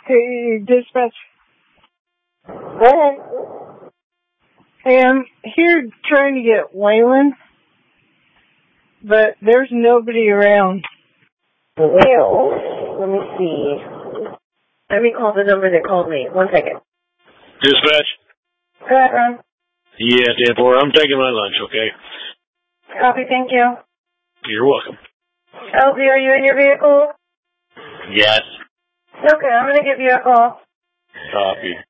Hey, dispatch. Go ahead. Hey, I'm here trying to get Waylon, but there's nobody around. Well, let me see. Let me call the number that called me. 1 second. Dispatch? Go ahead, Ron. Yeah, 10-4. I'm taking my lunch, okay? Copy, thank you. You're welcome. LZ, are you in your vehicle? Yes. Okay, I'm going to give you a call. Copy.